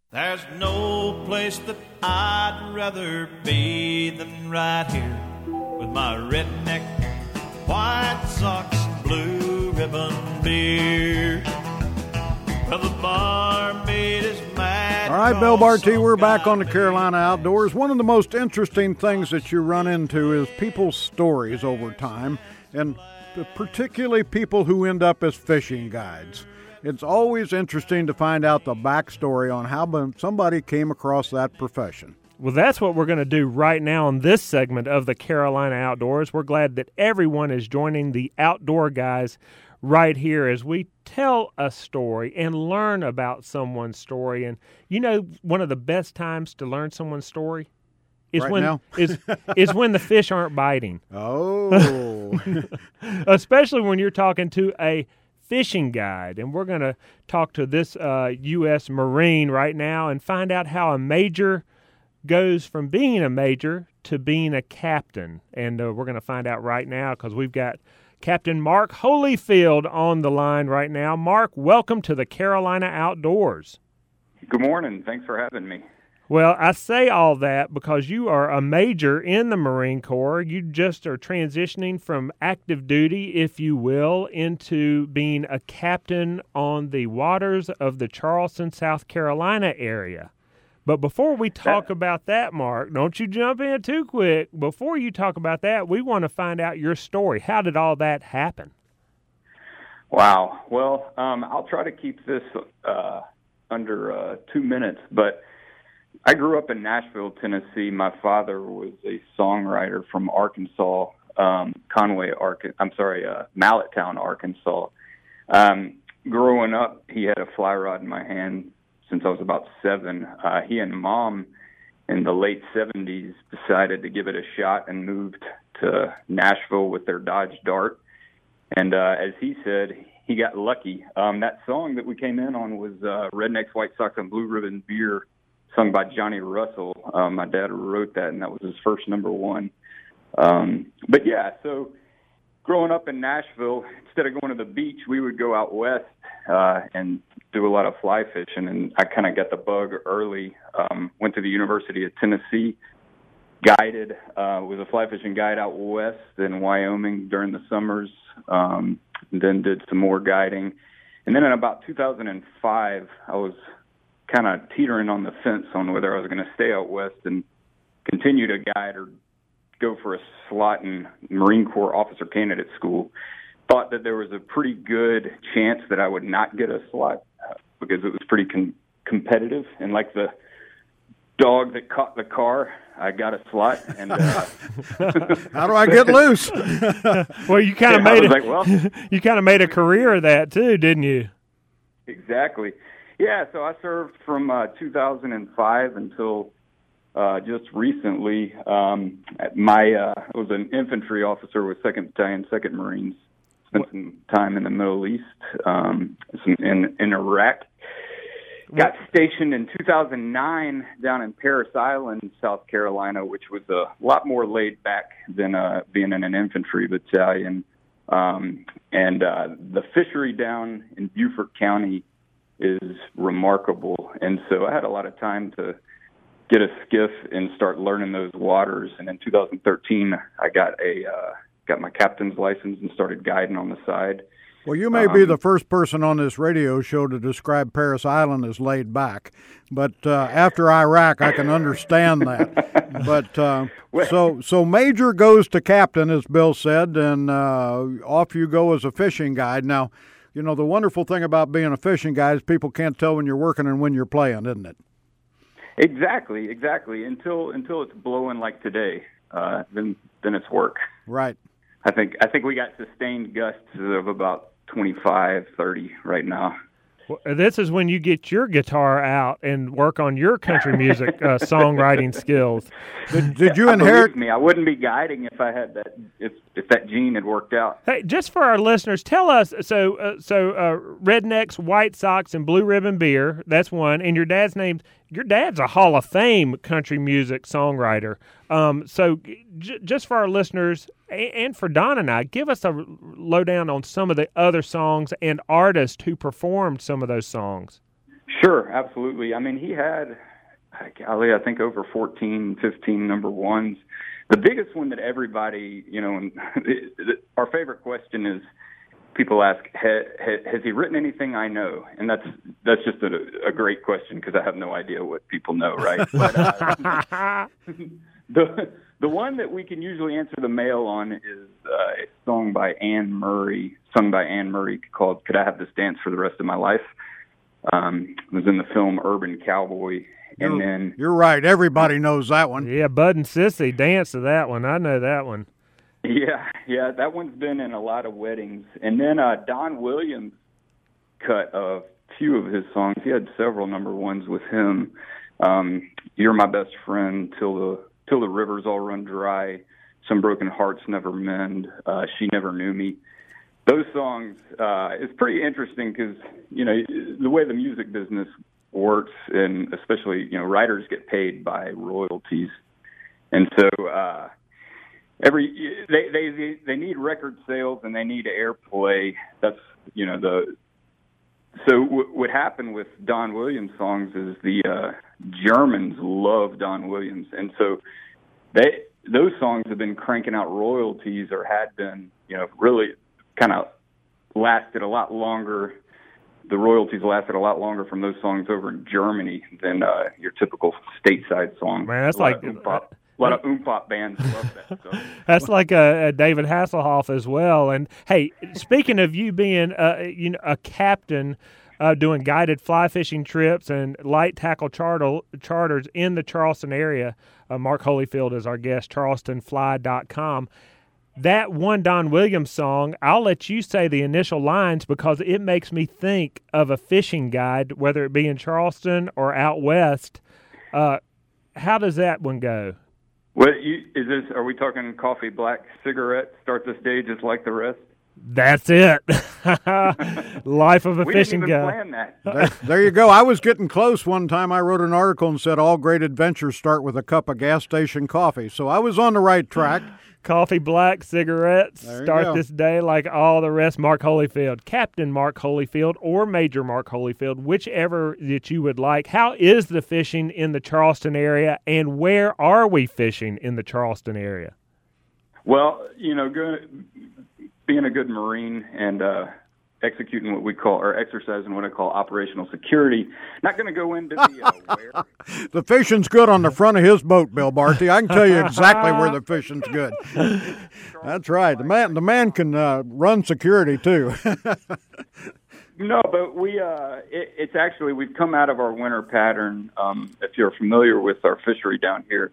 There's no place that I'd rather be than right here with my redneck, white socks, and blue ribbon beer. Well, the barmaid is mad. All right, Bill Barty, we're back on the Carolina Outdoors. One of the most interesting things that you run into is people's stories over time, and particularly people who end up as fishing guides. It's always interesting to find out the backstory on how somebody came across that profession. Well, that's what we're going to do right now in this segment of the Carolina Outdoors. We're glad that everyone is joining the Outdoor Guys right here as we tell a story and learn about someone's story. And you know, one of the best times to learn someone's story is right when now? is when the fish aren't biting. Oh. Especially when you're talking to a fishing guide. And we're going to talk to this U.S. Marine right now and find out how a major goes from being a major to being a captain. And we're going to find out right now because we've got Captain Mark Holyfield on the line right now. Mark, welcome to the Carolina Outdoors. Good morning. Thanks for having me. Well, I say all that because you are a major in the Marine Corps. You just are transitioning from active duty, if you will, into being a captain on the waters of the Charleston, South Carolina area. But before we talk about that, Mark, don't you jump in too quick. Before you talk about that, we want to find out your story. How did all that happen? Wow. Well, I'll try to keep this under 2 minutes, but I grew up in Nashville, Tennessee. My father was a songwriter from Arkansas, Mallettown, Arkansas. Growing up, he had a fly rod in my hand since I was about 7. He and Mom in the late 70s decided to give it a shot and moved to Nashville with their Dodge Dart. And as he said, he got lucky. That song that we came in on was Rednecks, White Sox, and Blue Ribbon Beer, sung by Johnny Russell. My dad wrote that, and that was his first number one. But yeah, so growing up in Nashville, instead of going to the beach, we would go out west and do a lot of fly fishing, and I kind of got the bug early. Went to the University of Tennessee, guided, was a fly fishing guide out west in Wyoming during the summers, then did some more guiding. And then in about 2005, I was kind of teetering on the fence on whether I was going to stay out west and continue to guide or go for a slot in Marine Corps Officer Candidate School. Thought that there was a pretty good chance that I would not get a slot because it was pretty competitive. And like the dog that caught the car, I got a slot. And how do I get loose? Well, you kind of you kind of made a career of that too, didn't you? Exactly. Yeah, so I served from 2005 until just recently. I was an infantry officer with 2nd Battalion, 2nd Marines. Spent some time in the Middle East, in Iraq. Got stationed in 2009 down in Parris Island, South Carolina, which was a lot more laid back than being in an infantry battalion. And the fishery down in Beaufort County is remarkable. And so I had a lot of time to get a skiff and start learning those waters. And in 2013, I got my captain's license and started guiding on the side. Well, you may be the first person on this radio show to describe Parris Island as laid back, but after Iraq, I can understand that. But so Major goes to captain, as Bill said, and off you go as a fishing guide. Now, you know, the wonderful thing about being a fishing guide is people can't tell when you're working and when you're playing, isn't it? Exactly. Until it's blowing like today, then it's work. Right. I think we got sustained gusts of about 25, 30 right now. Well, this is when you get your guitar out and work on your country music songwriting skills. Did you inherit? Believe me, I wouldn't be guiding if I had that. If that gene had worked out. Hey, just for our listeners, tell us. So Rednecks, White Sox, and Blue Ribbon Beer. That's one. And your dad's name. Your dad's a Hall of Fame country music songwriter. Just for our listeners and for Don and I, give us a lowdown on some of the other songs and artists who performed some of those songs. Sure, absolutely. I mean, he had, golly, I think over 14, 15 number ones. The biggest one that everybody, and our favorite question is, people ask, has he written anything I know? And that's just a great question because I have no idea what people know, right? But, the one that we can usually answer the mail on is a song by Anne Murray, sung by Anne Murray, called "Could I Have This Dance for the Rest of My Life?" It was in the film Urban Cowboy. And then you're right. Everybody knows that one. Yeah, Bud and Sissy danced to that one. I know that one. Yeah, that one's been in a lot of weddings. And then Don Williams cut a few of his songs. He had several number ones with him. "You're My Best Friend," "Till the Rivers All Run Dry," "Some Broken Hearts Never Mend," "She Never Knew Me." Those songs, it's pretty interesting because, the way the music business works, and especially, writers get paid by royalties. And so they need record sales and they need airplay. That's, so what happened with Don Williams songs is the Germans love Don Williams. And so those songs have been cranking out royalties, or had been, really kind of lasted a lot longer. The royalties lasted a lot longer from those songs over in Germany than your typical stateside song. Man, that's like a lot of oompop bands love that stuff. That's like a David Hasselhoff as well. And hey, speaking of you being a captain, doing guided fly fishing trips and light tackle charters in the Charleston area, Mark Holyfield is our guest, charlestonfly.com. That one Don Williams song, I'll let you say the initial lines because it makes me think of a fishing guide, whether it be in Charleston or out west. How does that one go? What are we talking coffee, black, cigarette, start this day just like the rest? That's it. Life of a fishing guy. We didn't even plan that. There you go. I was getting close one time. I wrote an article and said all great adventures start with a cup of gas station coffee. So I was on the right track. Coffee, black, cigarettes, start this day like all the rest. Mark Holyfield, Captain Mark Holyfield, or Major Mark Holyfield, whichever that you would like. How is the fishing in the Charleston area, and where are we fishing in the Charleston area? Well, being a good Marine and executing what we call, or exercising what I call operational security. Not going to go into the where. The fishing's good on the front of his boat, Bill Barty. I can tell you exactly where the fishing's good. That's right. The man can run security too. No, but it's actually, we've come out of our winter pattern. If you're familiar with our fishery down here,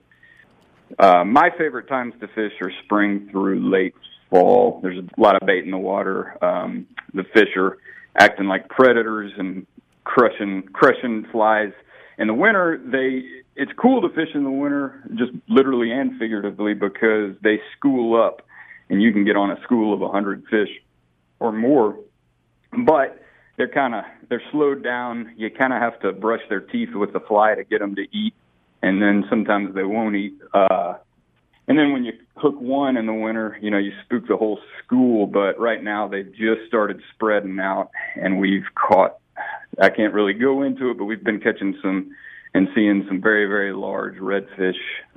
my favorite times to fish are spring through late fall. There's a lot of bait in the water. The fish are acting like predators and crushing flies. In the winter, it's cool to fish in the winter, just literally and figuratively, because they school up, and you can get on a school of 100 fish or more. But they're slowed down. You kind of have to brush their teeth with the fly to get them to eat, and then sometimes they won't eat. And then when you hook one in the winter, you spook the whole school. But right now they've just started spreading out, and we've caught, I can't really go into it, but we've been catching some and seeing some very, very large redfish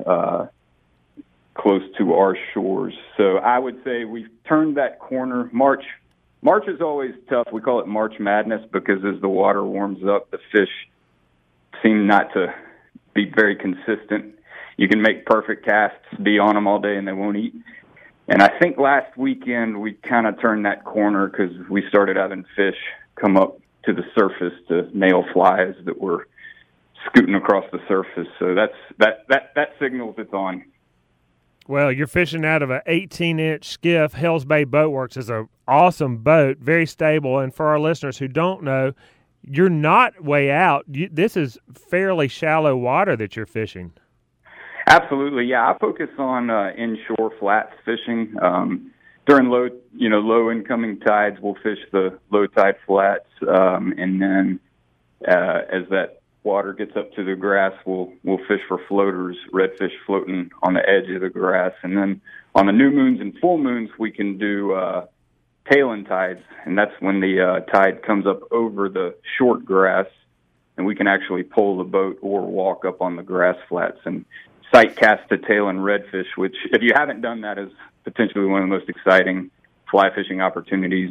close to our shores. So I would say we've turned that corner. March is always tough. We call it March Madness because as the water warms up, the fish seem not to be very consistent. You can make perfect casts, be on them all day, and they won't eat. And I think last weekend we kind of turned that corner because we started having fish come up to the surface to nail flies that were scooting across the surface. So that signals it's on. Well, you're fishing out of an 18-inch skiff. Hells Bay Boat Works is an awesome boat, very stable. And for our listeners who don't know, you're not way out. This is fairly shallow water that you're fishing. Absolutely, yeah. I focus on inshore flats fishing. During low incoming tides, we'll fish the low tide flats, and then as that water gets up to the grass, we'll fish for floaters, redfish floating on the edge of the grass, and then on the new moons and full moons, we can do tail-in tides, and that's when the tide comes up over the short grass and we can actually pull the boat or walk up on the grass flats and sight cast to tail and redfish, which, if you haven't done that, is potentially one of the most exciting fly fishing opportunities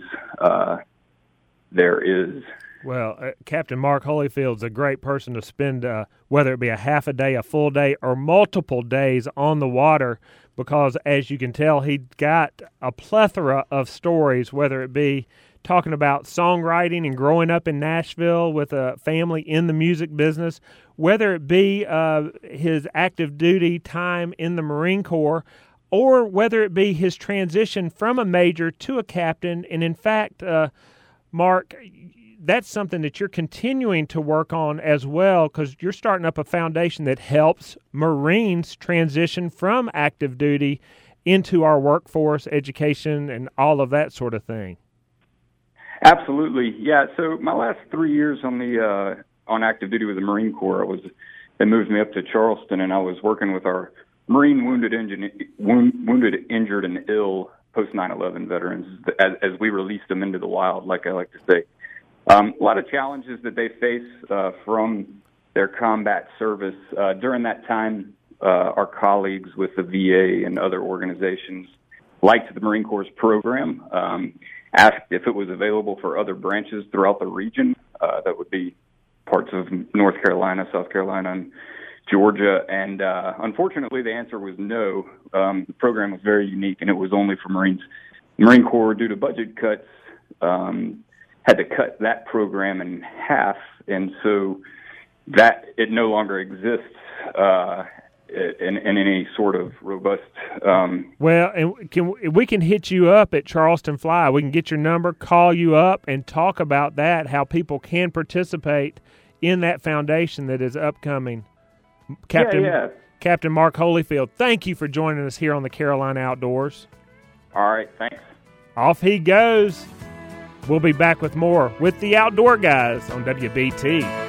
there is. Well, Captain Mark Holyfield's a great person to spend, whether it be a half a day, a full day, or multiple days on the water, because, as you can tell, he got a plethora of stories, whether it be talking about songwriting and growing up in Nashville with a family in the music business, whether it be his active duty time in the Marine Corps, or whether it be his transition from a major to a captain. And in fact, Mark, that's something that you're continuing to work on as well, because you're starting up a foundation that helps Marines transition from active duty into our workforce, education, and all of that sort of thing. Absolutely, yeah. So my last 3 years on active duty with the Marine Corps, they moved me up to Charleston, and I was working with our Marine wounded, injured, and ill post 9/11 veterans as we released them into the wild, like I like to say. A lot of challenges that they face from their combat service. During that time, our colleagues with the VA and other organizations liked the Marine Corps' program, asked if it was available for other branches throughout the region. That would be parts of North Carolina, South Carolina, and Georgia. And unfortunately, the answer was no. The program was very unique, and it was only for Marines. The Marine Corps, due to budget cuts, had to cut that program in half, and so that it no longer exists in any sort of robust. Well, and we can hit you up at Charleston Fly. We can get your number, call you up, and talk about that, how people can participate in that foundation that is upcoming. Captain Mark Holyfield, thank you for joining us here on the Carolina Outdoors. All right, thanks. Off he goes. We'll be back with more with the Outdoor Guys on WBT.